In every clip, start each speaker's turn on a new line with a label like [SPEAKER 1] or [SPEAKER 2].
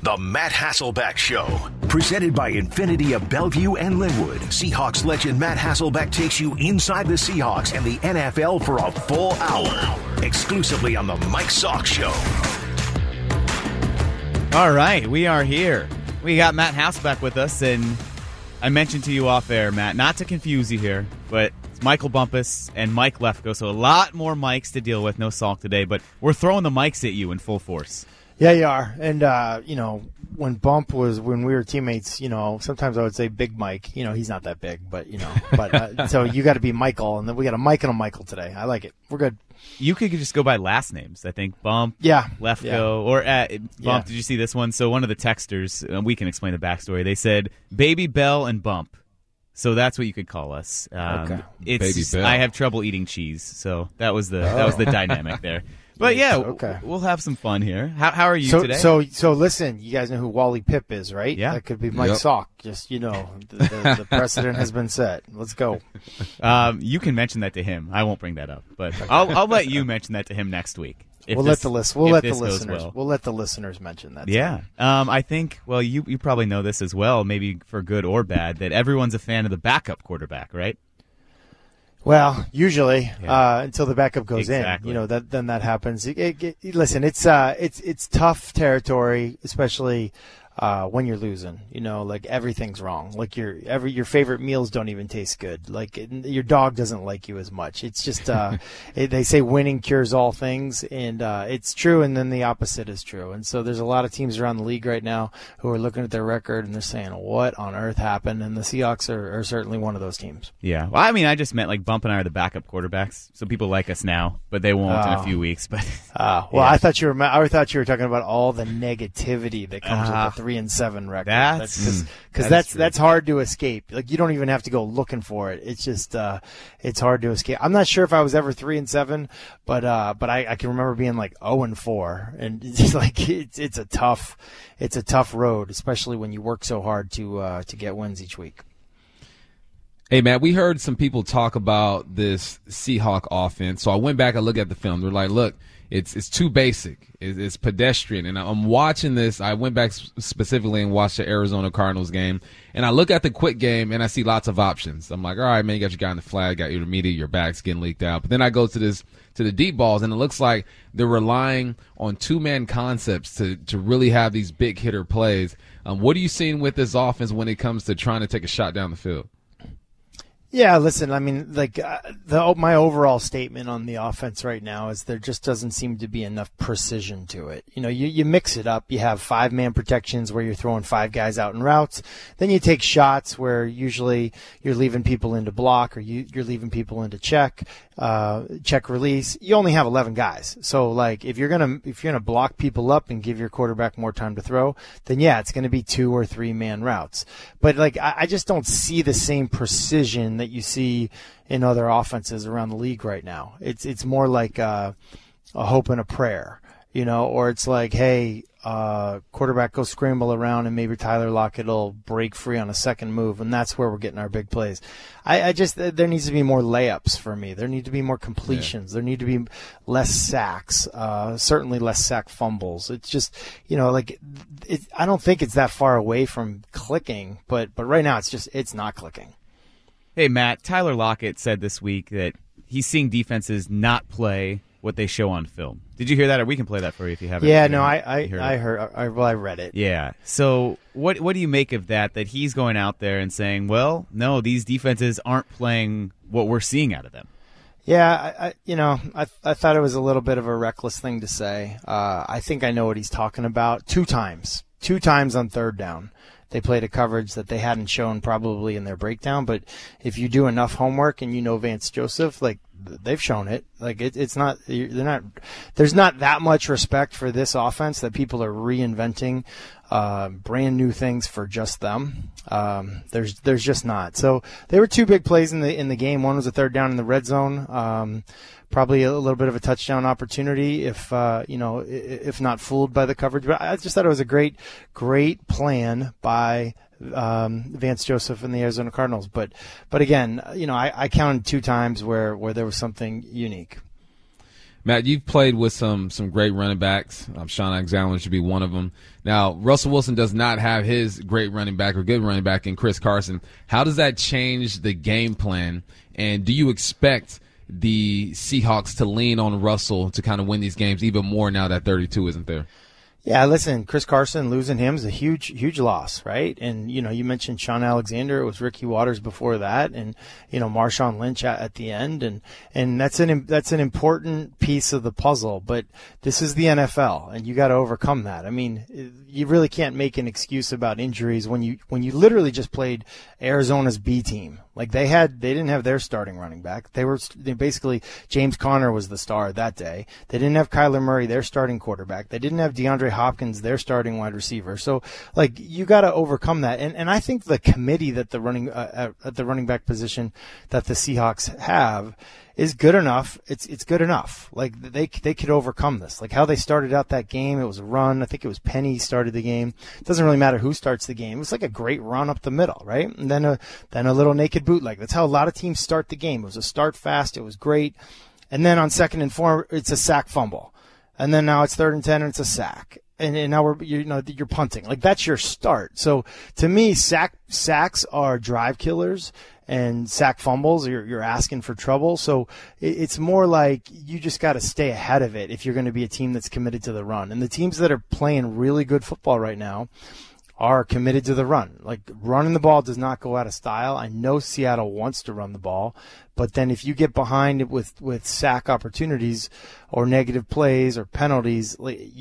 [SPEAKER 1] The Matt Hasselbeck Show. Presented by Infinity of Bellevue and Linwood. Seahawks legend Matt Hasselbeck takes you inside the Seahawks and the NFL for a full hour. Exclusively on The Mike Sock Show.
[SPEAKER 2] All right, we are here. We got Matt Hasselbeck with us, and I mentioned to you off air, Matt, not to confuse you here, but it's Michael Bumpus and Mike Lefko, so a lot more mics to deal with. No Salk today, but we're throwing the mics at you in full force.
[SPEAKER 3] Yeah, you are. And, when we were teammates, sometimes I would say Big Mike. He's not that big, but, so you got to be Michael, and then we got a Mike and a Michael today. I like it. We're good.
[SPEAKER 2] You could just go by last names, I think. Bump, Lefko, or Bump. Did you see this one? So one of the texters, we can explain the backstory. They said Baby Bell and Bump. So that's what you could call us.
[SPEAKER 3] Okay.
[SPEAKER 2] Baby Bell. I have trouble eating cheese, so that was the dynamic there. But we'll have some fun here. How are you today?
[SPEAKER 3] So listen, you guys know who Wally Pipp is, right?
[SPEAKER 2] Yeah.
[SPEAKER 3] That could be Mike Sock. Just, the precedent has been set. Let's go.
[SPEAKER 2] You can mention that to him. I won't bring that up, but I'll let you mention that to him next week.
[SPEAKER 3] We'll let the listeners mention that.
[SPEAKER 2] Yeah. I think, well, you probably know this as well, maybe for good or bad, that everyone's a fan of the backup quarterback, right?
[SPEAKER 3] Well, usually until the backup goes in, then that happens. Listen, it's tough territory, especially when you're losing. Like everything's wrong. Like your favorite meals don't even taste good. Like your dog doesn't like you as much. It's just they say winning cures all things, and it's true. And then the opposite is true. And so there's a lot of teams around the league right now who are looking at their record and they're saying, "What on earth happened?" And the Seahawks are certainly one of those teams.
[SPEAKER 2] Yeah. Well, I mean, I just meant like Bump and I are the backup quarterbacks, so people like us now, but they won't in a few weeks. But
[SPEAKER 3] I thought you were talking about all the negativity that comes with the 3-7 record. That's hard to escape. Like you don't even have to go looking for it. It's just it's hard to escape. I'm not sure if I was ever 3-7, but I can remember being like 0-4, and it's like it's a tough road, especially when you work so hard to get wins each week.
[SPEAKER 4] Hey, Matt, we heard some people talk about this Seahawk offense, so I went back and looked at the film. They're like, look, it's too basic. It's pedestrian. And I'm watching this. I went back specifically and watched the Arizona Cardinals game, and I look at the quick game, and I see lots of options. I'm like, all right, man, you got your guy in the flag, got your intermediate, your back's getting leaked out. But then I go to the deep balls, and it looks like they're relying on two-man concepts to really have these big hitter plays. What are you seeing with this offense when it comes to trying to take a shot down the field?
[SPEAKER 3] Yeah, listen, I mean, like my overall statement on the offense right now is there just doesn't seem to be enough precision to it. You mix it up. You have 5-man protections where you're throwing 5 guys out in routes. Then you take shots where usually you're leaving people into block or you're leaving people into check release. You only have 11 guys. So like if you're gonna block people up and give your quarterback more time to throw, then yeah, it's gonna be 2 or 3-man routes. But like I just don't see the same precision that you see in other offenses around the league right now. It's more like a hope and a prayer, or it's like, hey, quarterback go scramble around and maybe Tyler Lockett will break free on a second move, and that's where we're getting our big plays. There needs to be more layups for me. There need to be more completions. Yeah. There need to be less sacks, certainly less sack fumbles. It's just, I don't think it's that far away from clicking, but right now it's not clicking.
[SPEAKER 2] Hey, Matt, Tyler Lockett said this week that he's seeing defenses not play what they show on film. Did you hear that? Or we can play that for you if you haven't.
[SPEAKER 3] Yeah, no, I heard. I read it.
[SPEAKER 2] Yeah. So what do you make of that he's going out there and saying, well, no, these defenses aren't playing what we're seeing out of them?
[SPEAKER 3] Yeah, I thought it was a little bit of a reckless thing to say. I think I know what he's talking about. Two times on third down. They played a coverage that they hadn't shown probably in their breakdown, but if you do enough homework and Vance Joseph, like they've shown it. Like there's not that much respect for this offense that people are reinventing brand new things for just them. There's just not. So there were 2 big plays in the game. One was a third down in the red zone. Probably a little bit of a touchdown opportunity if not fooled by the coverage. But I just thought it was a great plan by Vance Joseph and the Arizona Cardinals. But again, I counted 2 times where there was something unique.
[SPEAKER 4] Matt, you've played with some great running backs. Sean Alexander should be one of them. Now, Russell Wilson does not have his great running back or good running back in Chris Carson. How does that change the game plan? And do you expect the Seahawks to lean on Russell to kind of win these games even more now that 32 isn't there?
[SPEAKER 3] Yeah, listen, Chris Carson, losing him is a huge loss, right? And, you mentioned Sean Alexander. It was Ricky Waters before that, and, Marshawn Lynch at the end. And that's an important piece of the puzzle. But this is the NFL, and you got to overcome that. I mean, you really can't make an excuse about injuries when you literally just played Arizona's B team. Like they didn't have their starting running back. They basically, James Conner was the star that day. They didn't have Kyler Murray, their starting quarterback. They didn't have DeAndre Hopkins, their starting wide receiver. So, you got to overcome that. And I think the committee that at the running back position that the Seahawks have is good enough. It's good enough. Like they could overcome this. Like how they started out that game, it was a run. I think it was Penny started the game. It doesn't really matter who starts the game. It was like a great run up the middle, right? And then a little naked bootleg. That's how a lot of teams start the game. It was a start fast. It was great. And then on 2nd and 4, it's a sack fumble. And then now it's 3rd and 10 and it's a sack. And now you're punting. Like that's your start. So to me, sacks are drive killers, and sack fumbles, you're asking for trouble. So it's more like you just got to stay ahead of it if you're going to be a team that's committed to the run. And the teams that are playing really good football right now are committed to the run. Like running the ball does not go out of style. I know Seattle wants to run the ball, but then if you get behind it with sack opportunities or negative plays or penalties,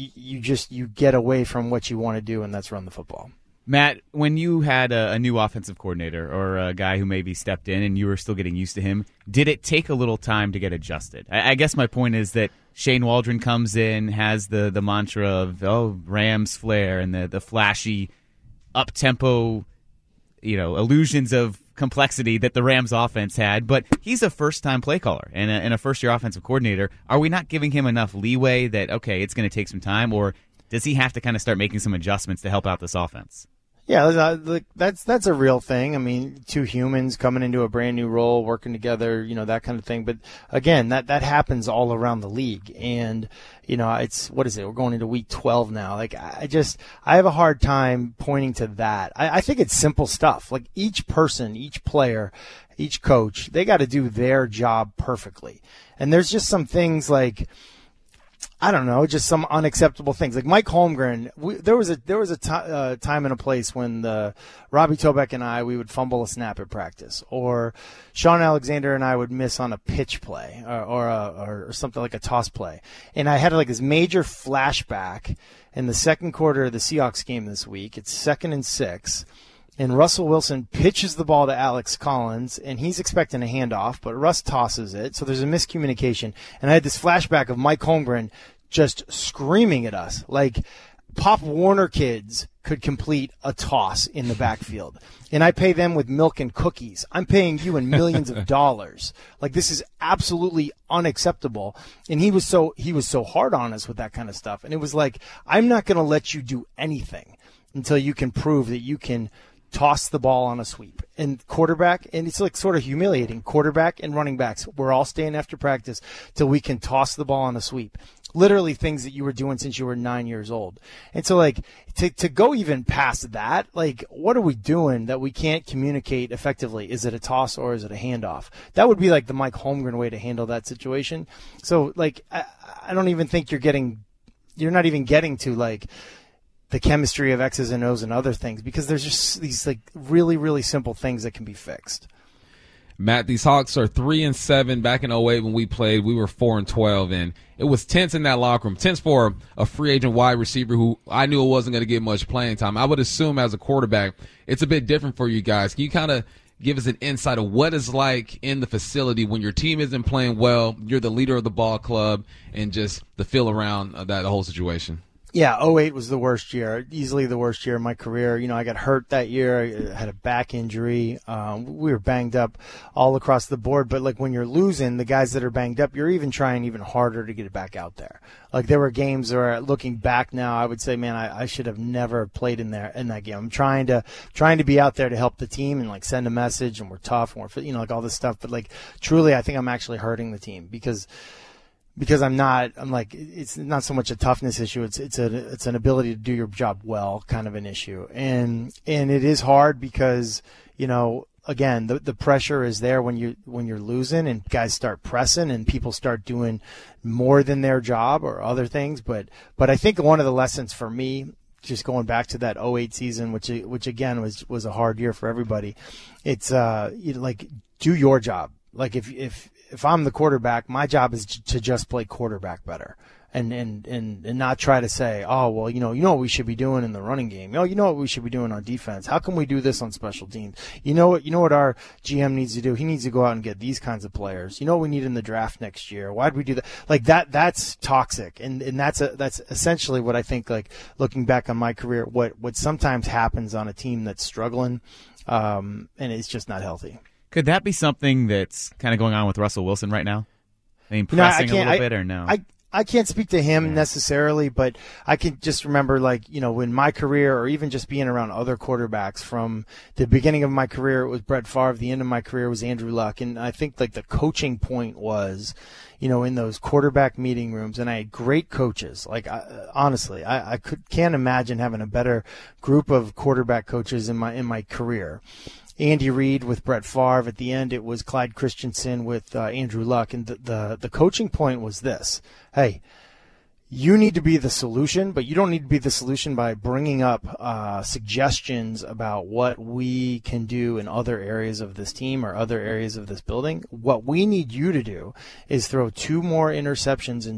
[SPEAKER 3] you get away from what you want to do, and that's run the football.
[SPEAKER 2] Matt, when you had a new offensive coordinator or a guy who maybe stepped in and you were still getting used to him, did it take a little time to get adjusted? I guess my point is that Shane Waldron comes in, has the mantra of, Rams flair and the flashy up-tempo, illusions of complexity that the Rams offense had, but he's a first-time play caller and a first-year offensive coordinator. Are we not giving him enough leeway that, okay, it's going to take some time, or does he have to kind of start making some adjustments to help out this offense?
[SPEAKER 3] Yeah, that's a real thing. I mean, two humans coming into a brand new role, working together, that kind of thing. But again, that happens all around the league. And, what is it? We're going into week 12 now. Like, I have a hard time pointing to that. I think it's simple stuff. Like each person, each player, each coach, they got to do their job perfectly. And there's just some things like, I don't know, just some unacceptable things. Like Mike Holmgren, there was a time and a place when Robbie Tobeck and we would fumble a snap at practice, or Sean Alexander and I would miss on a pitch play or something like a toss play. And I had like this major flashback in the second quarter of the Seahawks game this week. It's 2nd and 6. And Russell Wilson pitches the ball to Alex Collins, and he's expecting a handoff, but Russ tosses it, so there's a miscommunication. And I had this flashback of Mike Holmgren just screaming at us, like Pop Warner kids could complete a toss in the backfield. And I pay them with milk and cookies. I'm paying you in millions of dollars. Like, this is absolutely unacceptable. And he was so hard on us with that kind of stuff. And it was like, I'm not going to let you do anything until you can prove that you can toss the ball on a sweep. And quarterback, and it's like sort of humiliating, quarterback and running backs, we're all staying after practice till we can toss the ball on a sweep. Literally things that you were doing since you were 9 years old. And so, like, to go even past that, like, what are we doing that we can't communicate effectively? Is it a toss or is it a handoff? That would be like the Mike Holmgren way to handle that situation. So, like, I don't even think you're not even getting to, like, the chemistry of X's and O's and other things, because there's just these like really, really simple things that can be fixed.
[SPEAKER 4] Matt, these Hawks are 3-7. Back in 2008 when we played, we were 4-12, and it was tense in that locker room. Tense for a free agent wide receiver who I knew it wasn't going to get much playing time. I would assume as a quarterback, it's a bit different for you guys. Can you kind of give us an insight of what it's like in the facility when your team isn't playing well, you're the leader of the ball club, and just the feel around that whole situation?
[SPEAKER 3] Yeah, 2008 was the worst year, easily the worst year of my career. I got hurt that year. I had a back injury. We were banged up all across the board. But, like, when you're losing, the guys that are banged up, you're even trying even harder to get it back out there. Like, there were games where, looking back now, I would say, man, I should have never played in that game. I'm trying to be out there to help the team and, like, send a message, and we're tough, and we're, like, all this stuff. But, like, truly, I think I'm actually hurting the team because – because I'm like, it's not so much a toughness issue. It's an ability to do your job well kind of an issue. And it is hard because, again, the pressure is there when you're losing and guys start pressing and people start doing more than their job or other things. But I think one of the lessons for me, just going back to that 2008 season, which again was a hard year for everybody, it's like, do your job. Like if I'm the quarterback, my job is to just play quarterback better. And not try to say, oh, well, you know what we should be doing in the running game. You know what we should be doing on defense. How can we do this on special teams? You know what our GM needs to do? He needs to go out and get these kinds of players. You know what we need in the draft next year? Why'd we do that? Like that's toxic. And that's essentially what I think, like, looking back on my career, what sometimes happens on a team that's struggling, and it's just not healthy.
[SPEAKER 2] Could that be something that's kind of going on with Russell Wilson right now? I mean, pressing a little bit or no?
[SPEAKER 3] I can't speak to him necessarily, but I can just remember, like, in my career, or even just being around other quarterbacks from the beginning of my career, it was Brett Favre. The end of my career was Andrew Luck. And I think, like, the coaching point was, in those quarterback meeting rooms, and I had great coaches. Like, honestly, I can't imagine having a better group of quarterback coaches in my career. Andy Reid with Brett Favre. At the end, it was Clyde Christensen with Andrew Luck. And the coaching point was this: hey, you need to be the solution, but you don't need to be the solution by bringing up suggestions about what we can do in other areas of this team or other areas of this building. What we need you to do is throw two more touchdowns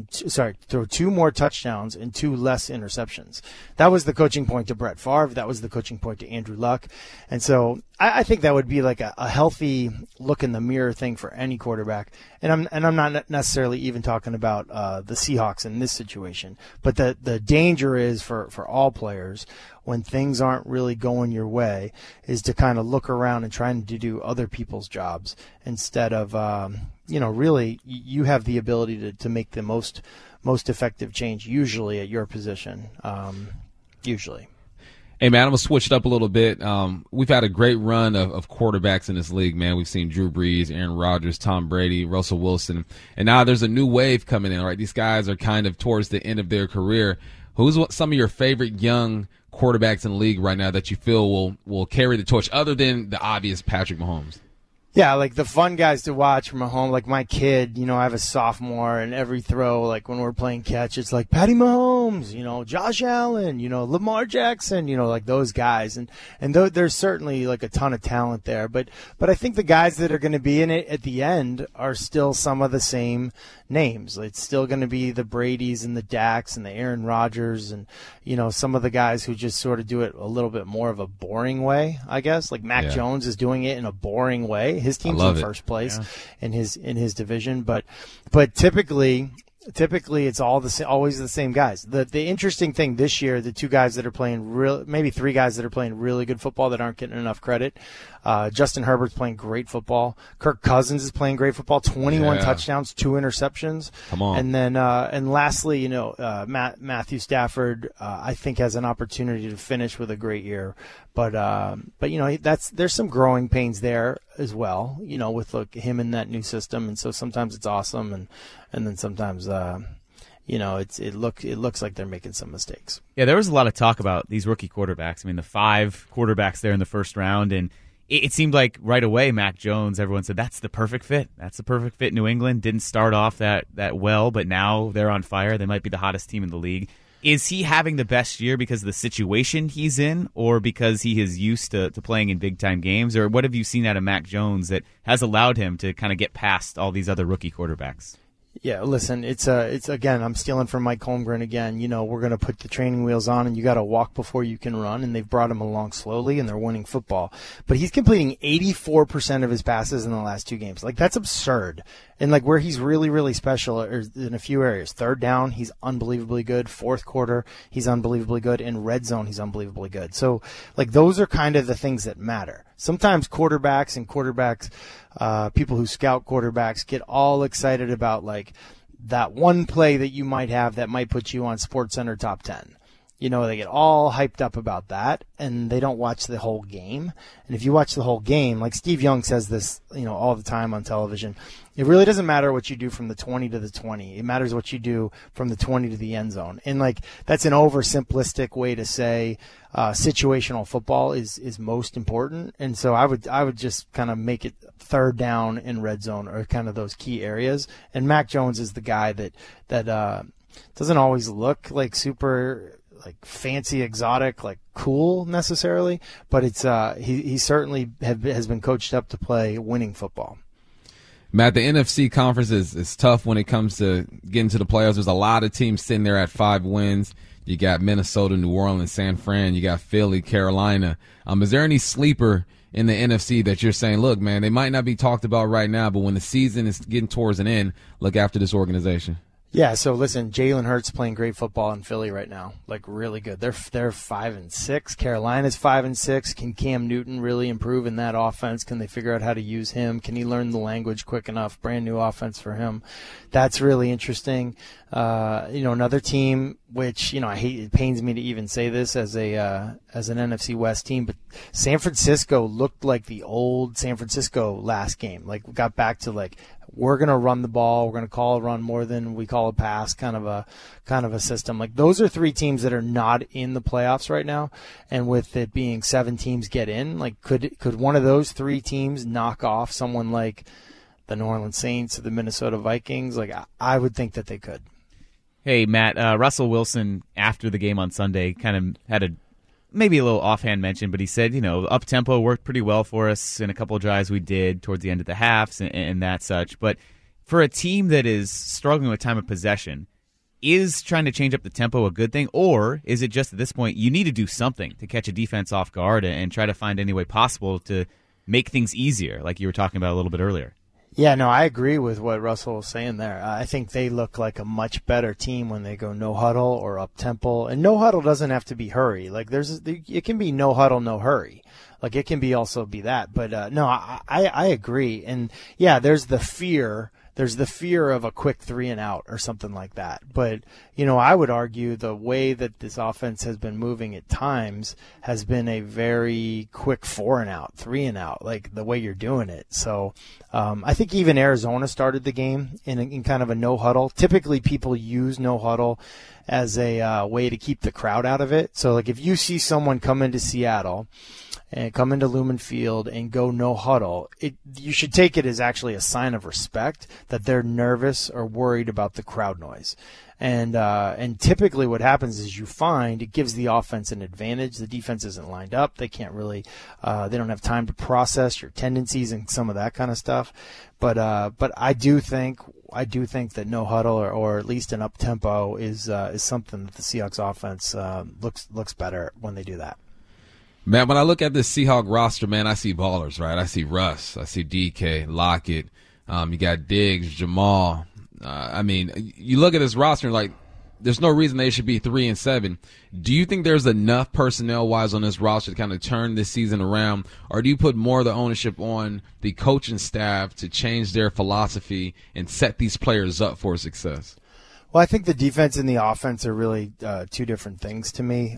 [SPEAKER 3] and 2 less interceptions. That was the coaching point to Brett Favre. That was the coaching point to Andrew Luck. And so I think that would be like a healthy look in the mirror thing for any quarterback. And I'm not necessarily even talking about the Seahawks in this situation, but the danger is for all players when things aren't really going your way is to kind of look around and trying to do other people's jobs instead of really you have the ability to make the most effective change usually at your position, usually.
[SPEAKER 4] Hey, man, I'm going to switch it up a little bit. We've had a great run of quarterbacks in this league, man. We've seen Drew Brees, Aaron Rodgers, Tom Brady, Russell Wilson, and now there's a new wave coming in, right? These guys are kind of towards the end of their career. Who's some of your favorite young quarterbacks in the league right now that you feel will carry the torch, other than the obvious Patrick Mahomes?
[SPEAKER 3] Yeah, like the fun guys to watch from home, like my kid, I have a sophomore, and every throw, like when we're playing catch, it's like Patty Mahomes, Josh Allen, Lamar Jackson, like those guys. And there's certainly like a ton of talent there. But I think the guys that are going to be in it at the end are still some of the same names. It's still going to be the Bradys and the Daks and the Aaron Rodgers and, some of the guys who just sort of do it a little bit more of a boring way, I guess. Like Mac Jones is doing it in a boring way. His team's in first place in his division, but typically it's always the same guys. The interesting thing this year, the 2 guys that are playing maybe 3 guys that are playing really good football that aren't getting enough credit. Justin Herbert's playing great football. Kirk Cousins is playing great football. 21 touchdowns, 2 interceptions. Come on. And then and lastly, Matthew Stafford, I think has an opportunity to finish with a great year. But there's some growing pains there as well. With him in that new system, and so sometimes it's awesome, and then sometimes it looks like they're making some mistakes.
[SPEAKER 2] Yeah, there was a lot of talk about these rookie quarterbacks. I mean, the 5 quarterbacks there in the first round, and it seemed like right away Mac Jones, everyone said that's the perfect fit. That's the perfect fit. New England didn't start off that well, but now they're on fire. They might be the hottest team in the league. Is he having the best year because of the situation he's in, or because he is used to playing in big-time games? Or what have you seen out of Mac Jones that has allowed him to kind of get past all these other rookie quarterbacks?
[SPEAKER 3] Yeah, listen, it's again, I'm stealing from Mike Holmgren again. We're going to put the training wheels on, and you got to walk before you can run, and they've brought him along slowly, and they're winning football. But he's completing 84% of his passes in the last 2 games. Like, that's absurd. And like where he's really, really special is in a few areas. 3rd down, he's unbelievably good. 4th quarter, he's unbelievably good. In red zone, he's unbelievably good. So like those are kind of the things that matter. Sometimes quarterbacks, people who scout quarterbacks get all excited about like that one play that you might have that might put you on SportsCenter top 10. They get all hyped up about that, and they don't watch the whole game. And if you watch the whole game, like Steve Young says this, all the time on television, it really doesn't matter what you do from the 20 to the 20. It matters what you do from the 20 to the end zone. And that's an oversimplistic way to say situational football is most important. And so I would just kind of make it third down and red zone or kind of those key areas. And Mac Jones is the guy that doesn't always look like super fancy, exotic, cool necessarily, but it's he certainly has been coached up to play winning football.
[SPEAKER 4] Matt, the NFC conference is tough when it comes to getting to the playoffs. There's a lot of teams sitting there at 5 wins. You got Minnesota, New Orleans, San Fran. You got Philly, Carolina. Is there any sleeper in the NFC that you're saying, look, man, they might not be talked about right now, but when the season is getting towards an end, look after this organization?
[SPEAKER 3] Yeah, so listen, Jalen Hurts playing great football in Philly right now, really good. They're 5-6. Carolina's 5-6. Can Cam Newton really improve in that offense? Can they figure out how to use him? Can he learn the language quick enough? Brand new offense for him. That's really interesting. Another team which it pains me to even say this as an NFC West team, but San Francisco looked like the old San Francisco last game. We got back to we're going to run the ball. We're going to call a run more than we call a pass, kind of a system. Those are 3 teams that are not in the playoffs right now. And with it being 7 teams get in, could one of those 3 teams knock off someone like the New Orleans Saints or the Minnesota Vikings? I would think that they could.
[SPEAKER 2] Hey, Matt, Russell Wilson after the game on Sunday kind of had maybe a little offhand mention, but he said, up-tempo worked pretty well for us in a couple of drives we did towards the end of the halves and that such. But for a team that is struggling with time of possession, is trying to change up the tempo a good thing? Or is it just at this point you need to do something to catch a defense off guard and try to find any way possible to make things easier, like you were talking about a little bit earlier?
[SPEAKER 3] Yeah, no, I agree with what Russell was saying there. I think they look like a much better team when they go no huddle or up tempo. And no huddle doesn't have to be hurry. It can be no huddle, no hurry. It can be also be that. But no, I agree. And yeah, there's the fear. There's the fear of a quick 3 and out or something like that. But, I would argue the way that this offense has been moving at times has been a very quick 4 and out, 3 and out, the way you're doing it. So I think even Arizona started the game in kind of a no huddle. Typically people use no huddle as a way to keep the crowd out of it. So if you see someone come into Seattle and come into Lumen Field and go no huddle, you should take it as actually a sign of respect that they're nervous or worried about the crowd noise. And typically what happens is you find it gives the offense an advantage. The defense isn't lined up. They can't really, they don't have time to process your tendencies and some of that kind of stuff. But I do think that no huddle or at least an up tempo is something that the Seahawks offense looks better when they do that.
[SPEAKER 4] Man, when I look at this Seahawk roster, man, I see ballers, right? I see Russ, I see DK, Lockett, you got Diggs, Jamal. You look at this roster and there's no reason they should be 3-7. Do you think there's enough personnel-wise on this roster to kind of turn this season around, or do you put more of the ownership on the coaching staff to change their philosophy and set these players up for success?
[SPEAKER 3] Well, I think the defense and the offense are really 2 different things to me.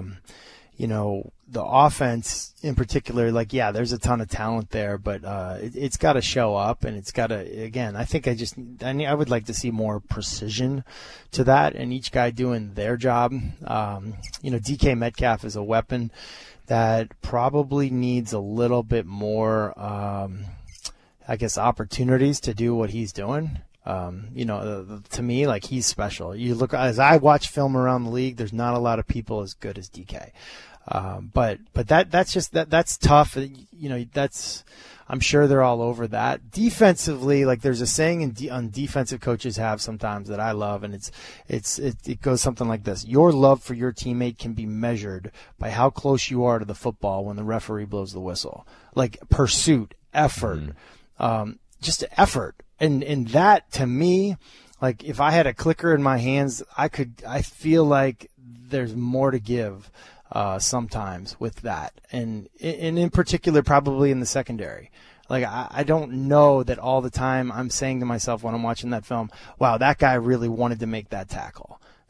[SPEAKER 3] The offense in particular, there's a ton of talent there, but it's got to show up, and it's got to, again, I think I would like to see more precision to that and each guy doing their job. DK Metcalf is a weapon that probably needs a little bit more, opportunities to do what he's doing. To me, he's special. You look, as I watch film around the league, there's not a lot of people as good as DK. But that's tough. I'm sure they're all over that. Defensively, there's a saying on defensive coaches have sometimes that I love, and it goes something like this: your love for your teammate can be measured by how close you are to the football when the referee blows the whistle. Pursuit, effort, just effort. And that, to me, if I had a clicker in my hands, I feel like there's more to give sometimes with that. And in particular, probably in the secondary. I don't know that all the time I'm saying to myself when I'm watching that film, wow, that guy really wanted to make that tackle.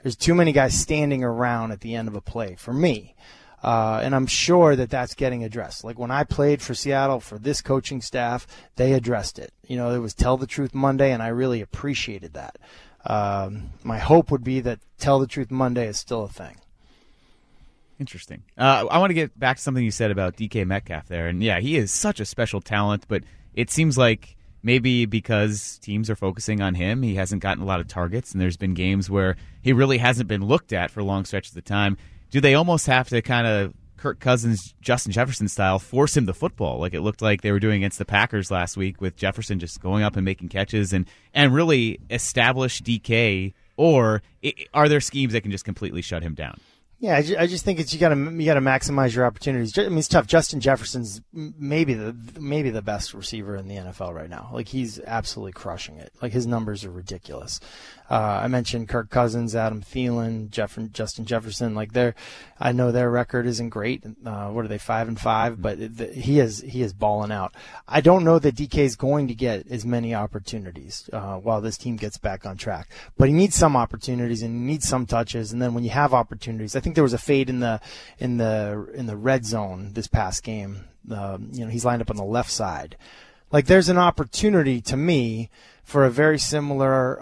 [SPEAKER 3] There's too many guys standing around at the end of a play for me. And I'm sure that that's getting addressed. Like when I played for Seattle, for this coaching staff, they addressed it. It was Tell the Truth Monday, and I really appreciated that. My hope would be that Tell the Truth Monday is still a thing.
[SPEAKER 2] Interesting. I want to get back to something you said about DK Metcalf there. And, yeah, he is such a special talent, but it seems like maybe because teams are focusing on him, he hasn't gotten a lot of targets, and there's been games where he really hasn't been looked at for long stretches of time. Do they almost have to kind of Kirk Cousins, Justin Jefferson style, force him the football like it looked like they were doing against the Packers last week with Jefferson just going up and making catches and really establish DK, or are there schemes that can just completely shut him down?
[SPEAKER 3] Yeah, I just think you got to maximize your opportunities. I mean, it's tough. Justin Jefferson's maybe the best receiver in the NFL right now. Like, he's absolutely crushing it. Like, his numbers are ridiculous. I mentioned Kirk Cousins, Adam Thielen, Justin Jefferson. Like, I know their record isn't great. What are they, 5-5? But he is balling out. I don't know that DK is going to get as many opportunities while this team gets back on track. But he needs some opportunities and he needs some touches. And then when you have opportunities, I think there was a fade in the red zone this past game. He's lined up on the left side. Like, there's an opportunity to me for a very similar,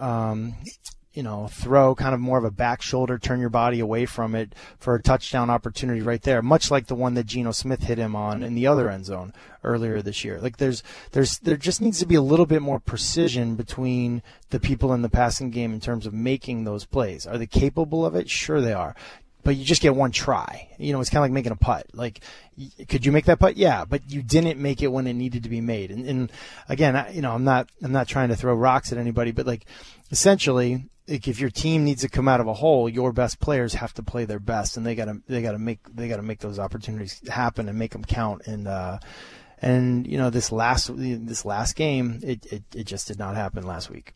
[SPEAKER 3] throw, kind of more of a back shoulder, turn your body away from it for a touchdown opportunity right there, much like the one that Geno Smith hit him on in the other end zone earlier this year. Like, there just needs to be a little bit more precision between the people in the passing game in terms of making those plays. Are they capable of it? Sure they are. But you just get one try. It's kind of like making a putt. Like, could you make that putt? Yeah, but you didn't make it when it needed to be made. And again, I'm not trying to throw rocks at anybody, but like, essentially, like, if your team needs to come out of a hole, your best players have to play their best, and they gotta make those opportunities happen and make them count. And this last game, it just did not happen last week.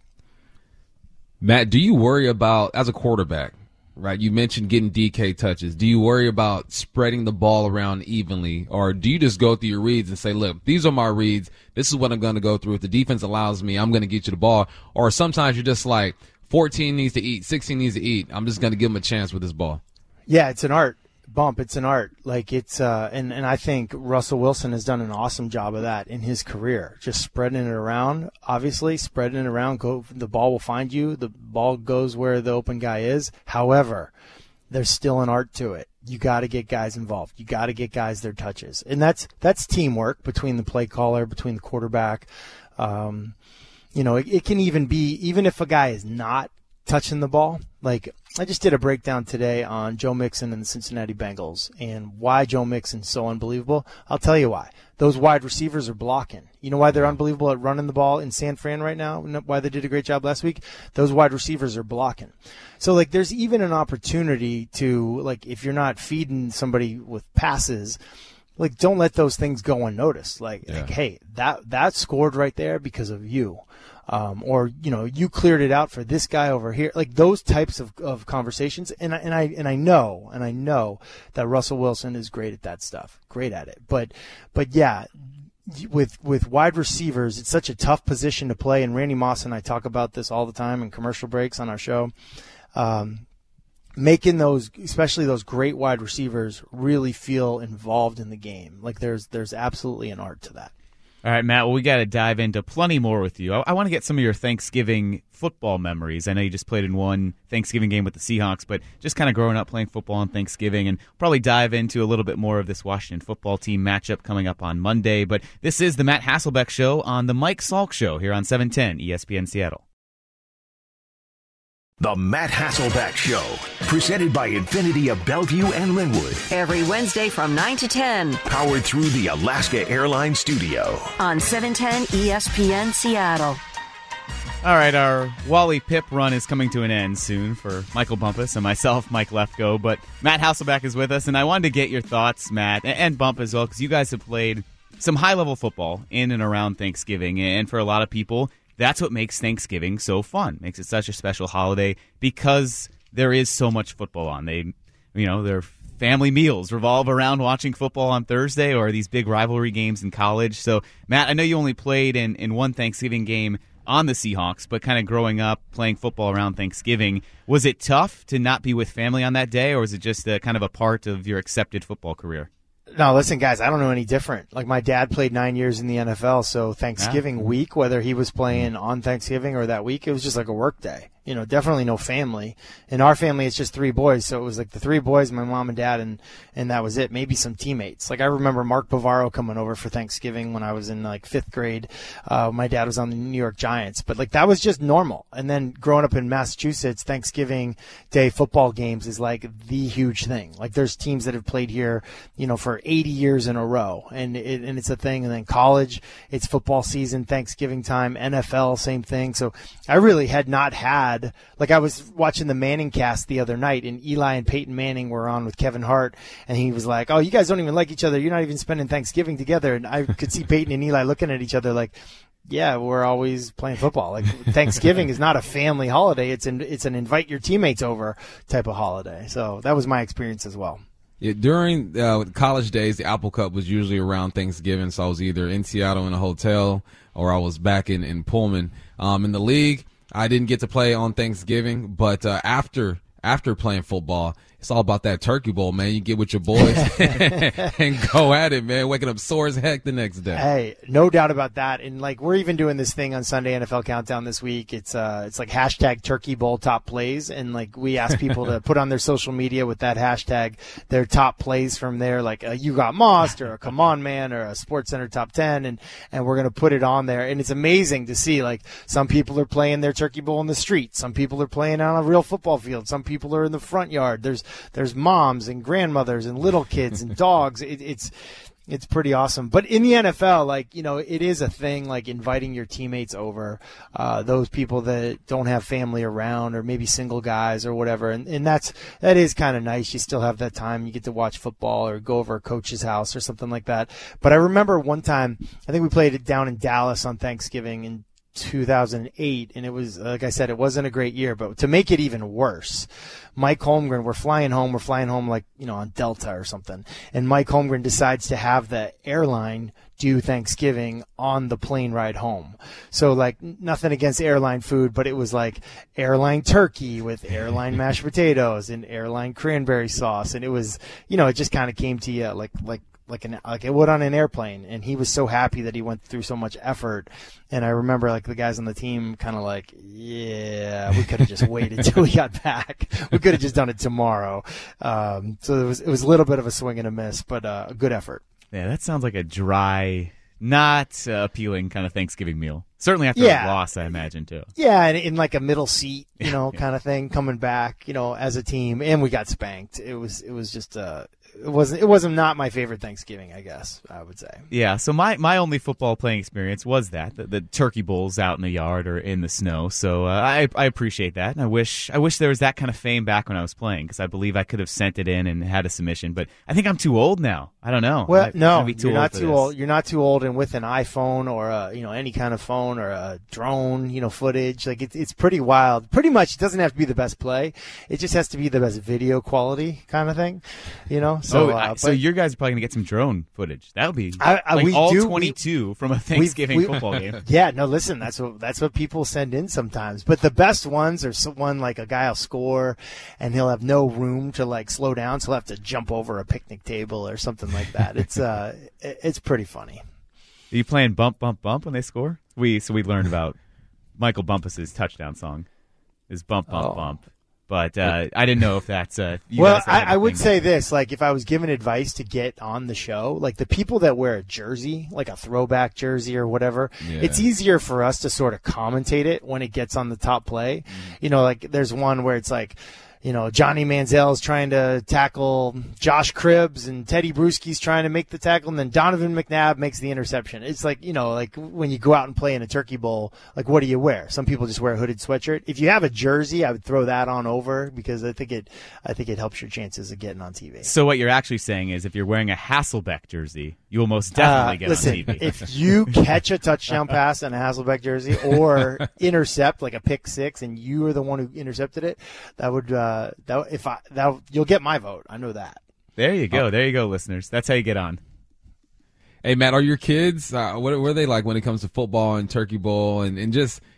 [SPEAKER 4] Matt, do you worry about, as a quarterback, right? You mentioned getting DK touches. Do you worry about spreading the ball around evenly, or do you just go through your reads and say, look, these are my reads. This is what I'm going to go through. If the defense allows me, I'm going to get you the ball. Or sometimes you're just like, 14 needs to eat, 16 needs to eat. I'm just going to give them a chance with this ball.
[SPEAKER 3] Yeah, it's an art. Bump, it's an art. Like, it's and I think Russell Wilson has done an awesome job of that in his career, just spreading it around. Obviously, spreading it around, the ball will find you. The ball goes where the open guy is. However, there's still an art to it. You got to get guys involved. You got to get guys their touches, and that's teamwork between the play caller, between the quarterback. It can even be, even if a guy is not touching the ball. Like, I just did a breakdown today on Joe Mixon and the Cincinnati Bengals and why Joe Mixon's so unbelievable. I'll tell you why. Those wide receivers are blocking. You know why they're unbelievable at running the ball in San Fran right now? Why they did a great job last week? Those wide receivers are blocking. So, like, there's even an opportunity to, like, if you're not feeding somebody with passes, like, don't let those things go unnoticed. Like, hey, that scored right there because of you. Or you cleared it out for this guy over here, like those types of conversations. And I know that Russell Wilson is great at that stuff, great at it. But yeah, with wide receivers, it's such a tough position to play. And Randy Moss and I talk about this all the time in commercial breaks on our show. Making those, especially those great wide receivers, really feel involved in the game. Like, there's absolutely an art to that.
[SPEAKER 2] All right, Matt, well, we got to dive into plenty more with you. I want to get some of your Thanksgiving football memories. I know you just played in one Thanksgiving game with the Seahawks, but just kind of growing up playing football on Thanksgiving, and probably dive into a little bit more of this Washington football team matchup coming up on Monday. But this is the Matt Hasselbeck Show on the Mike Salk Show here on 710 ESPN Seattle.
[SPEAKER 1] The Matt Hasselbeck Show, presented by Infinity of Bellevue and Linwood.
[SPEAKER 5] Every Wednesday from 9 to 10.
[SPEAKER 1] Powered through the Alaska Airlines Studio.
[SPEAKER 5] On 710 ESPN Seattle.
[SPEAKER 2] All right, our Wally Pipp run is coming to an end soon for Michael Bumpus and myself, Mike Lefko. But Matt Hasselbeck is with us, and I wanted to get your thoughts, Matt, and Bump as well, because you guys have played some high-level football in and around Thanksgiving. And for a lot of people, that's what makes Thanksgiving so fun, makes it such a special holiday, because there is so much football on. Their family meals revolve around watching football on Thursday or these big rivalry games in college. So, Matt, I know you only played in one Thanksgiving game on the Seahawks, but kind of growing up playing football around Thanksgiving, was it tough to not be with family on that day, or was it just kind of a part of your accepted football career?
[SPEAKER 3] No, listen, guys, I don't know any different. Like, my dad played 9 years in the NFL, so Thanksgiving week, whether he was playing on Thanksgiving or that week, it was just like a work day. You know, definitely no family. In our family, it's just 3 boys, so it was like the 3 boys, my mom and dad, and that was it. Maybe some teammates. Like, I remember Mark Bavaro coming over for Thanksgiving when I was in, like, 5th grade. My dad was on the New York Giants. But, like, that was just normal. And then growing up in Massachusetts, Thanksgiving Day football games is, like, the huge thing. Like, there's teams that have played here, you know, for 80 years in a row. And it's a thing. And then college, it's football season, Thanksgiving time, NFL, same thing. So I really had not had, like, I was watching the Manning cast the other night, and Eli and Peyton Manning were on with Kevin Hart, and he was like, "Oh, you guys don't even like each other. You're not even spending Thanksgiving together." And I could see Peyton and Eli looking at each other like, yeah, we're always playing football. Like, Thanksgiving is not a family holiday. It's an invite your teammates over type of holiday. So that was my experience as well.
[SPEAKER 4] Yeah, during college days, the Apple Cup was usually around Thanksgiving, so I was either in Seattle in a hotel or I was back in Pullman. In the league, I didn't get to play on Thanksgiving, but after playing football, it's all about that turkey bowl, man. You get with your boys and go at it, man. Waking up sore as heck the next day.
[SPEAKER 3] Hey, no doubt about that. And, like, we're even doing this thing on Sunday NFL Countdown this week. It's like hashtag Turkey Bowl top plays, and, like, we ask people to put on their social media with that hashtag their top plays from there, like a You Got Mossed or a Come On Man or a SportsCenter top 10, and we're gonna put it on there. And it's amazing to see, like, some people are playing their Turkey Bowl in the street, some people are playing on a real football field, some people are in the front yard. There's moms and grandmothers and little kids and dogs. It's pretty awesome. But in the NFL, like, you know, it is a thing, like inviting your teammates over, those people that don't have family around, or maybe single guys or whatever. And that is kind of nice. You still have that time. You get to watch football or go over a coach's house or something like that. But I remember one time, I think we played it down in Dallas on Thanksgiving in 2008, and it was, like I said, it wasn't a great year, but to make it even worse, Mike Holmgren, we're flying home like, you know, on Delta or something, and Mike Holmgren decides to have the airline do Thanksgiving on the plane ride home. So, like, nothing against airline food, but it was like airline turkey with airline mashed potatoes and airline cranberry sauce, and it was, you know, it just kind of came to you like it would on an airplane. And he was so happy that he went through so much effort. And I remember, like, the guys on the team kind of like, yeah, we could have just waited till we got back. We could have just done it tomorrow. So it was a little bit of a swing and a miss, but a good effort.
[SPEAKER 2] Yeah, that sounds like a dry, not appealing kind of Thanksgiving meal. Certainly after a loss, I imagine, too.
[SPEAKER 3] Yeah, and in like a middle seat, you know, kind of thing, coming back, you know, as a team, and we got spanked. It was just it wasn't not my favorite Thanksgiving, I guess I would say.
[SPEAKER 2] Yeah, so my only football playing experience was that the turkey bowls out in the yard or in the snow. So I appreciate that, and I wish there was that kind of fame back when I was playing, because I believe I could have sent it in and had a submission. But I think I'm too old now. I don't know.
[SPEAKER 3] Well, no, you're not too old. You're not too old, and with an iPhone or any kind of phone or a drone, you know, footage, like it's pretty wild. Pretty much, it doesn't have to be the best play. It just has to be the best video quality kind of thing, you know. So,
[SPEAKER 2] so your guys are probably gonna get some drone footage. That would be
[SPEAKER 3] we
[SPEAKER 2] all
[SPEAKER 3] do,
[SPEAKER 2] 22 from a Thanksgiving football game.
[SPEAKER 3] Yeah, no, listen, that's what people send in sometimes. But the best ones are one like a guy will score, and he'll have no room to like slow down, so he'll have to jump over a picnic table or something like that. It's pretty funny.
[SPEAKER 2] Are you playing bump bump bump when they score? We learned about Michael Bumpus's touchdown song is bump bump bump. But I didn't know if that's
[SPEAKER 3] well, I would say this, like, if I was given advice to get on the show, like the people that wear a jersey, like a throwback jersey or whatever, it's easier for us to sort of commentate it when it gets on the top play. You know, like there's one where it's like, you know, Johnny Manziel's trying to tackle Josh Cribbs and Teddy Bruschi's trying to make the tackle, and then Donovan McNabb makes the interception. It's like, you know, like when you go out and play in a turkey bowl, like what do you wear? Some people just wear a hooded sweatshirt. If you have a jersey, I would throw that on over, because I think it helps your chances of getting on TV.
[SPEAKER 2] So what you're actually saying is, if you're wearing a Hasselbeck jersey, you will most definitely get on TV.
[SPEAKER 3] If you catch a touchdown pass in a Hasselbeck jersey or intercept like a pick six and you are the one who intercepted it, that would you'll get my vote. I know that.
[SPEAKER 2] There you go. There you go, listeners. That's how you get on.
[SPEAKER 4] Hey, Matt, are your kids, what are they like when it comes to football and turkey bowl and just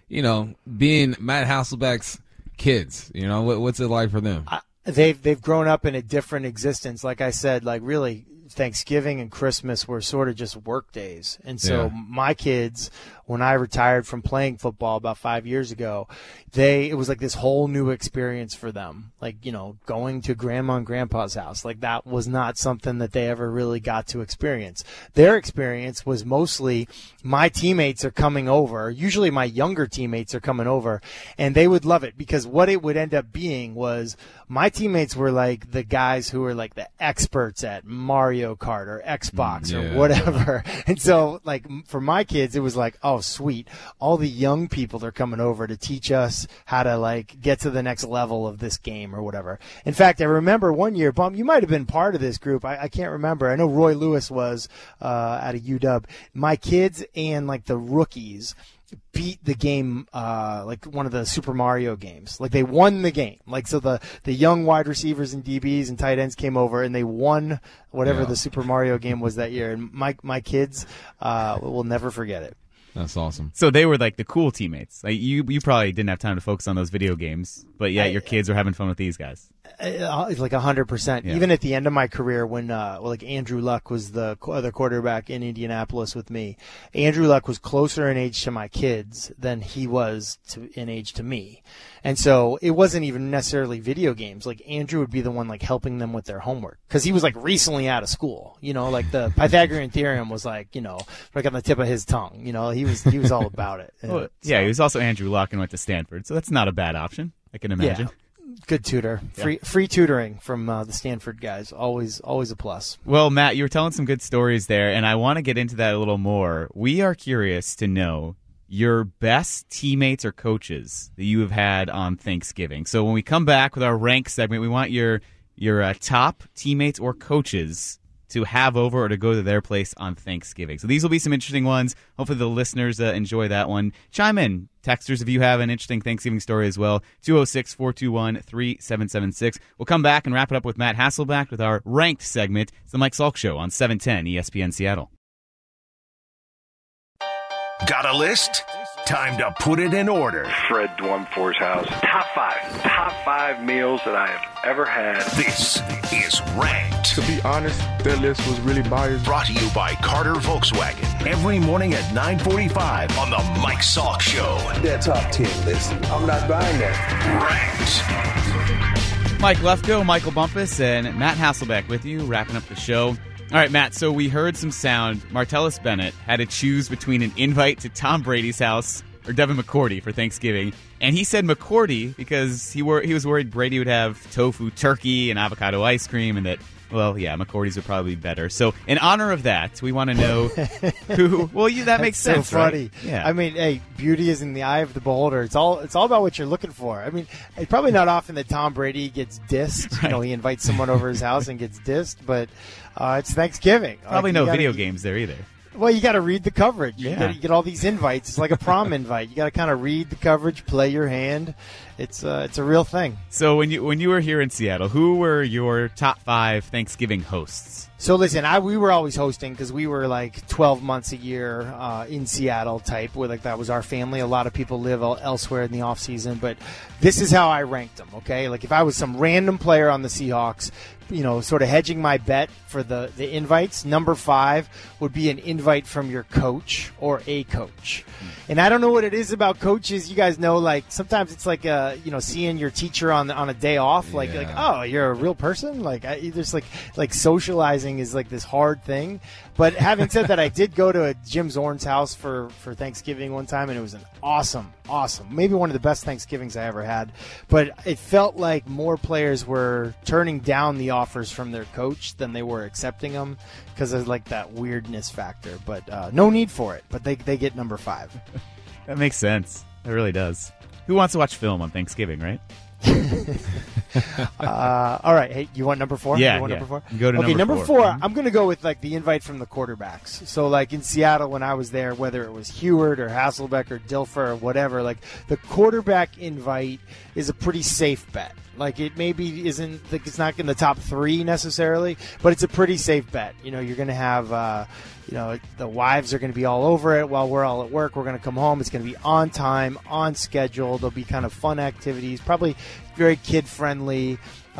[SPEAKER 4] being Matt Hasselbeck's kids, what's it like for them?
[SPEAKER 3] They've grown up in a different existence. Like I said, like really Thanksgiving and Christmas were sort of just work days. And so my kids, when I retired from playing football about 5 years ago, it was like this whole new experience for them. Like, going to grandma and grandpa's house. Like that was not something that they ever really got to experience. Their experience was mostly my teammates are coming over. Usually my younger teammates are coming over, and they would love it because what it would end up being was my teammates were like the guys who were like the experts at Mario Kart or Xbox or whatever. And so like for my kids, it was like, oh, sweet. All the young people are coming over to teach us how to like get to the next level of this game or whatever. In fact, I remember one year, Bump, you might have been part of this group. I can't remember. I know Roy Lewis was at a UW. My kids and like the rookies beat the game like one of the Super Mario games. Like they won the game. Like so the young wide receivers and DBs and tight ends came over and they won whatever the Super Mario game was that year. And my kids will never forget it.
[SPEAKER 4] That's awesome.
[SPEAKER 2] So they were like the cool teammates. Like you probably didn't have time to focus on those video games, but your kids were having fun with these guys.
[SPEAKER 3] Like 100%. Even at the end of my career, when like Andrew Luck was the other quarterback in Indianapolis with me, Andrew Luck was closer in age to my kids than he was in age to me, and so it wasn't even necessarily video games. Like Andrew would be the one like helping them with their homework because he was like recently out of school. Like the Pythagorean theorem was like like on the tip of his tongue. He was all about it.
[SPEAKER 2] Well, he was also Andrew Luck and went to Stanford, so that's not a bad option. I can imagine.
[SPEAKER 3] Yeah. Good tutor. Free tutoring from the Stanford guys. Always a plus.
[SPEAKER 2] Well, Matt, you were telling some good stories there, and I want to get into that a little more. We are curious to know your best teammates or coaches that you have had on Thanksgiving. So when we come back with our rank segment, we want your top teammates or coaches to have over or to go to their place on Thanksgiving. So these will be some interesting ones. Hopefully the listeners enjoy that one. Chime in. Texters, if you have an interesting Thanksgiving story as well, 206-421-3776. We'll come back and wrap it up with Matt Hasselbeck with our ranked segment. It's the Mike Salk Show on 710 ESPN Seattle.
[SPEAKER 1] Got a list? Time to put it in order.
[SPEAKER 6] Fred Dwumfor's house. Top five meals that I have ever had.
[SPEAKER 1] This is Ranked.
[SPEAKER 7] To be honest, their list was really biased.
[SPEAKER 1] Brought to you by Carter Volkswagen. Every morning at 9:45 on the Mike Salk Show.
[SPEAKER 8] Their top 10 list. I'm not buying that.
[SPEAKER 1] Ranked.
[SPEAKER 2] Mike Lefko, Michael Bumpus, and Matt Hasselbeck with you, wrapping up the show. All right, Matt, so we heard some sound. Martellus Bennett had to choose between an invite to Tom Brady's house or Devin McCourty for Thanksgiving. And he said McCourty because he was worried Brady would have tofu turkey and avocado ice cream and that, well, yeah, McCourty's would probably be better. So in honor of that, we want to know who – well, that makes sense,
[SPEAKER 3] so funny.
[SPEAKER 2] Right? Yeah.
[SPEAKER 3] I mean, hey, beauty is in the eye of the beholder. It's all about what you're looking for. I mean, it's probably not often that Tom Brady gets dissed. Right. He invites someone over his house and gets dissed, but it's Thanksgiving.
[SPEAKER 2] Probably no video games there either.
[SPEAKER 3] Well, you got to read the coverage. You get all these invites. It's like a prom invite. You got to kind of read the coverage, play your hand. It's a real thing.
[SPEAKER 2] So when you were here in Seattle, who were your top 5 Thanksgiving hosts?
[SPEAKER 3] So listen, we were always hosting because we were like 12 months a year in Seattle type. Where like that was our family. A lot of people live elsewhere in the off season, but this is how I ranked them. Okay, like if I was some random player on the Seahawks, sort of hedging my bet for the invites, number 5 would be an invite from your coach or a coach. And I don't know what it is about coaches. You guys know, like sometimes it's like seeing your teacher on a day off, like oh, you're a real person. Like there's like socializing is like this hard thing. But having said that, I did go to Jim Zorn's house for Thanksgiving one time, and it was an awesome, maybe one of the best Thanksgivings I ever had. But it felt like more players were turning down the offers from their coach than they were accepting them because of like that weirdness factor. But no need for it. But they get number 5.
[SPEAKER 2] That makes sense. It really does. Who wants to watch film on Thanksgiving, right?
[SPEAKER 3] All right. Hey, you want number 4?
[SPEAKER 2] Yeah,
[SPEAKER 3] You want
[SPEAKER 2] yeah.
[SPEAKER 3] number 4?
[SPEAKER 2] Go to
[SPEAKER 3] okay,
[SPEAKER 2] number
[SPEAKER 3] number
[SPEAKER 2] four.
[SPEAKER 3] 4. I'm going to go with like the invite from the quarterbacks. So like in Seattle when I was there, whether it was Heward or Hasselbeck or Dilfer or whatever, like the quarterback invite is a pretty safe bet. Like it maybe isn't, like it's not in the top 3 necessarily, but it's a pretty safe bet. You know, you're going to have, the wives are going to be all over it while we're all at work. We're going to come home. It's going to be on time, on schedule. There'll be kind of fun activities, probably very kid friendly.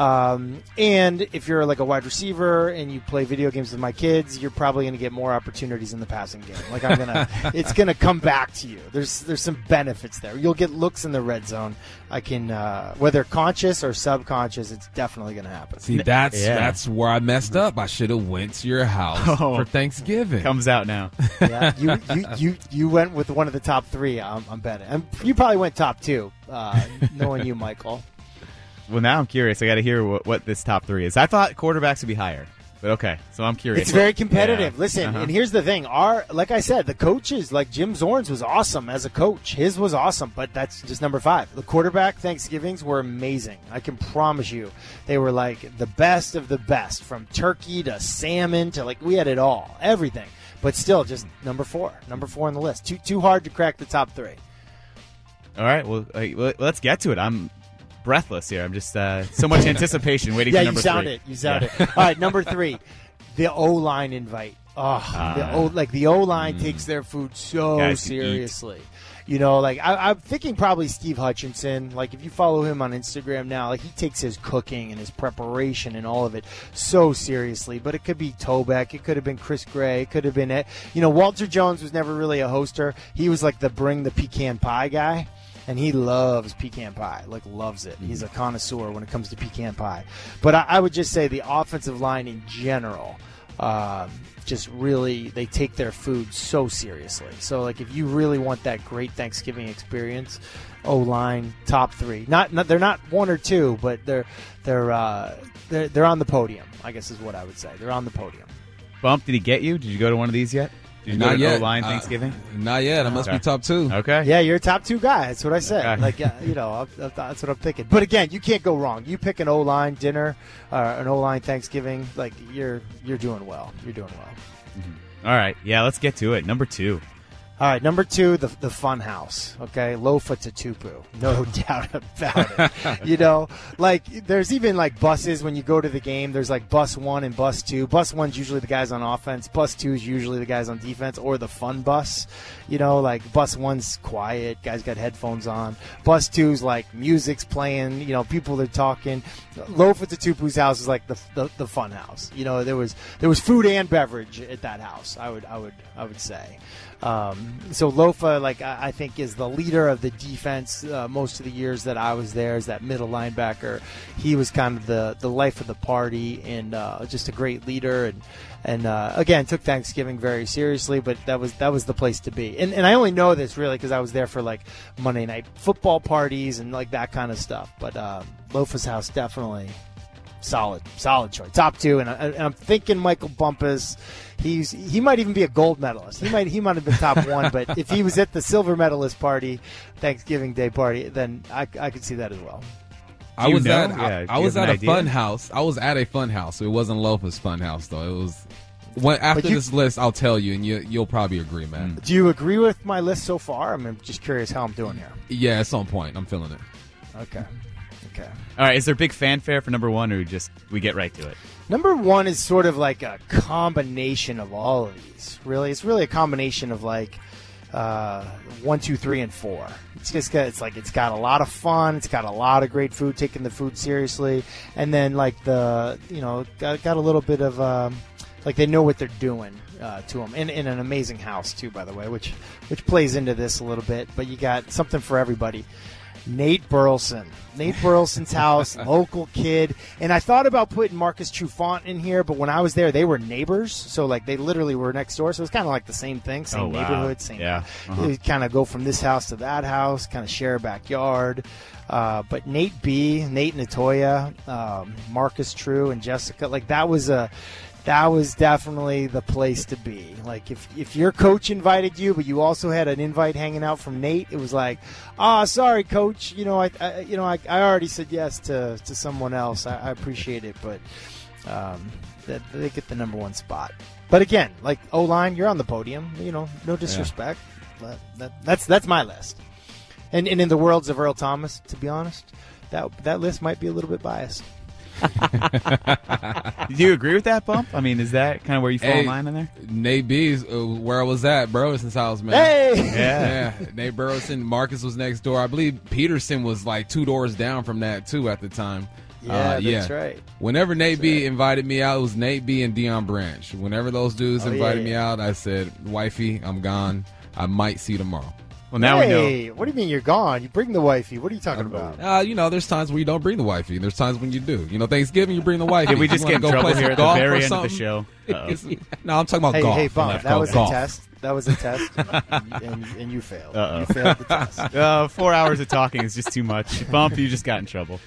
[SPEAKER 3] And if you're like a wide receiver and you play video games with my kids, you're probably going to get more opportunities in the passing game. Like it's going to come back to you. There's some benefits there. You'll get looks in the red zone. I can, whether conscious or subconscious, it's definitely going to happen.
[SPEAKER 4] See, that's where I messed up. I should have went to your house for Thanksgiving.
[SPEAKER 2] Comes out now.
[SPEAKER 3] Yeah, you went with one of the top 3. I'm betting. And you probably went top 2, knowing you, Michael.
[SPEAKER 2] Well, now I'm curious. I got to hear what this top 3 is. I thought quarterbacks would be higher, but okay. So I'm curious.
[SPEAKER 3] It's very competitive.
[SPEAKER 2] Yeah.
[SPEAKER 3] Listen, and here's the thing. Like I said, the coaches, like Jim Zorns was awesome as a coach. His was awesome, but that's just number 5. The quarterback Thanksgivings were amazing. I can promise you. They were like the best of the best, from turkey to salmon to like we had it all, everything. But still, just number 4 on the list. Too hard to crack the top 3.
[SPEAKER 2] All right. Well, let's get to it. I'm breathless here. I'm just so much anticipation waiting for number 3.
[SPEAKER 3] You sound it. All right, number 3, the O-line invite. The O-line takes their food so seriously. You know, like I'm thinking probably Steve Hutchinson. Like if you follow him on Instagram now, like he takes his cooking and his preparation and all of it so seriously. But it could be Tobeck, it could have been Chris Gray, it could have been Walter Jones was never really a hoster. He was like the bring the pecan pie guy. And he loves pecan pie, loves it. He's a connoisseur when it comes to pecan pie. But I would just say the offensive line in general, just really, they take their food so seriously. So, like, if you really want that great Thanksgiving experience, O-line, top 3. They're not 1 or 2, but they're on the podium, I guess is what I would say. They're on the podium.
[SPEAKER 2] Bump, did he get you? Did you go to one of these yet? Did you
[SPEAKER 4] Not
[SPEAKER 2] go to
[SPEAKER 4] yet.
[SPEAKER 2] O-line Thanksgiving?
[SPEAKER 4] Not yet. I must be top 2.
[SPEAKER 2] Okay.
[SPEAKER 3] Yeah, you're a top 2 guy. That's what I said.
[SPEAKER 2] Okay.
[SPEAKER 3] That's what I'm thinking. But again, you can't go wrong. You pick an O-line dinner, an O-line Thanksgiving, like you're doing well. You're doing well.
[SPEAKER 2] Mm-hmm. All right. Yeah, let's get to it. Number 2.
[SPEAKER 3] All right, number 2, the fun house, okay? Lofa Tatupu, no doubt about it. You know, like there's even like buses when you go to the game. There's like bus 1 and bus 2. Bus 1's usually the guys on offense. Bus 2 is usually the guys on defense, or the fun bus. You know, like bus 1's quiet, guys got headphones on. Bus 2's like music's playing, you know, people are talking. Lofa Tatupu's house is like the fun house. You know, there was food and beverage at that house. I would say. So Lofa, like I think, is the leader of the defense. Most of the years that I was there, as that middle linebacker, he was kind of the life of the party and just a great leader. And again, took Thanksgiving very seriously. But that was the place to be. And I only know this really because I was there for like Monday night football parties and like that kind of stuff. But Lofa's house definitely solid choice, top 2. And I'm thinking Michael Bumpus. He might even be a gold medalist. He might have been top 1, but if he was at the silver medalist party, Thanksgiving Day party, then I could see that as well.
[SPEAKER 4] I was at a fun house. I was at a fun house. So it wasn't Lofa's fun house though. It was after this list. I'll tell you, and you'll probably agree, man.
[SPEAKER 3] Do you agree with my list so far? I'm just curious how I'm doing here.
[SPEAKER 4] Yeah, it's on point. I'm feeling it.
[SPEAKER 3] Okay.
[SPEAKER 2] All right. Is there big fanfare for number 1, or we get right to it?
[SPEAKER 3] Number 1 is sort of like a combination of all of these. Really, it's really a combination of like 1, 2, 3, and 4. It's got a lot of fun. It's got a lot of great food, taking the food seriously, and then like got a little bit of like they know what they're doing to them, and in an amazing house too, by the way, which plays into this a little bit. But you got something for everybody. Nate Burleson's house, local kid. And I thought about putting Marcus Trufant in here, but when I was there, they were neighbors. So, like, they literally were next door. So it's kind of like the same thing, same neighborhood, same.
[SPEAKER 2] Yeah.
[SPEAKER 3] You kind of go from this house to that house, kind of share a backyard. But Nate Natoya, Marcus True, and Jessica, like, that was that was definitely the place to be. Like if your coach invited you, but you also had an invite hanging out from Nate, it was like, sorry, coach. I already said yes to someone else. I appreciate it, but that they get the number one spot. But again, like O-line, you're on the podium. No disrespect. Yeah. That's my list. And in the worlds of Earl Thomas, to be honest, that list might be a little bit biased.
[SPEAKER 2] Do you agree with that, Bump? I mean, is that kind of where you fall in line in there?
[SPEAKER 4] Nate B's where I was at, Burleson's house, man.
[SPEAKER 3] Hey!
[SPEAKER 4] Yeah. Nate Burleson, Marcus was next door. I believe Peterson was like 2 doors down from that, too, at the time.
[SPEAKER 3] Yeah, that's right.
[SPEAKER 4] Whenever Nate B invited me out, it was Nate B and Deion Branch. Whenever those dudes invited me out, I said, wifey, I'm gone. I might see you tomorrow.
[SPEAKER 2] Well, now we know.
[SPEAKER 3] What do you mean you're gone? You bring the wifey. What are you talking about?
[SPEAKER 4] There's times where you don't bring the wifey. There's times when you do. Thanksgiving, you bring the wifey.
[SPEAKER 2] Did we just get in trouble here at the very end of the show?
[SPEAKER 4] No, I'm talking about golf.
[SPEAKER 3] Hey, Bump, that was a test. That was a test, and you failed. You failed the test.
[SPEAKER 2] 4 hours of talking is just too much. Bump, you just got in trouble.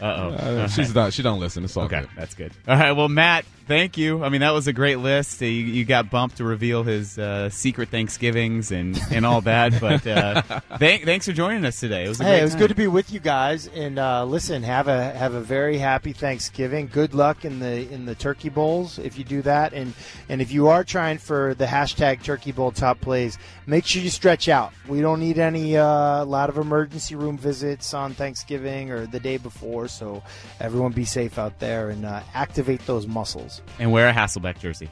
[SPEAKER 4] She don't listen. It's all good.
[SPEAKER 2] That's good. All right, well, Matt, thank you. I mean, that was a great list. You got Bump to reveal his secret Thanksgivings and all that. But thanks for joining us today. It was a great
[SPEAKER 3] it was
[SPEAKER 2] time.
[SPEAKER 3] good to be with you guys. And listen, have a very happy Thanksgiving. Good luck in the turkey bowls if you do that. And if you are trying for the hashtag Turkey Bowl top plays, make sure you stretch out. We don't need any lot of emergency room visits on Thanksgiving or the day before. So everyone be safe out there and activate those muscles.
[SPEAKER 2] And wear a Hasselbeck jersey.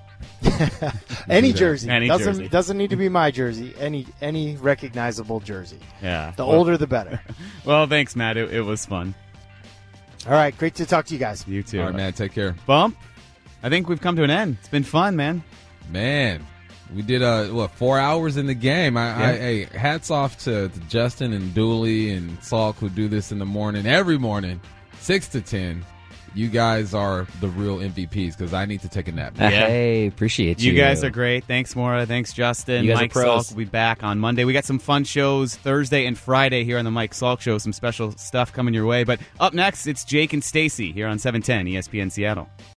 [SPEAKER 3] Any jersey.
[SPEAKER 2] Jersey.
[SPEAKER 3] Doesn't need to be my jersey. Any recognizable jersey.
[SPEAKER 2] Yeah.
[SPEAKER 3] The older, the better.
[SPEAKER 2] Well, thanks, Matt. It was fun.
[SPEAKER 3] All right. Great to talk to you guys.
[SPEAKER 2] You too.
[SPEAKER 4] All right, man. Take care.
[SPEAKER 2] Bump, I think we've come to an end. It's been fun, man.
[SPEAKER 4] Man, we did 4 hours in the game. Hey, hats off to Justin and Dooley and Salk who do this in the morning, every morning, 6 to 10. You guys are the real MVPs because I need to take a nap.
[SPEAKER 2] Yeah.
[SPEAKER 9] Hey, appreciate you.
[SPEAKER 2] You guys are great. Thanks, Maura. Thanks, Justin.
[SPEAKER 9] You guys
[SPEAKER 2] Mike
[SPEAKER 9] are pros.
[SPEAKER 2] Salk will be back on Monday. We got some fun shows Thursday and Friday here on the Mike Salk Show. Some special stuff coming your way. But up next, it's Jake and Stacy here on 710 ESPN Seattle.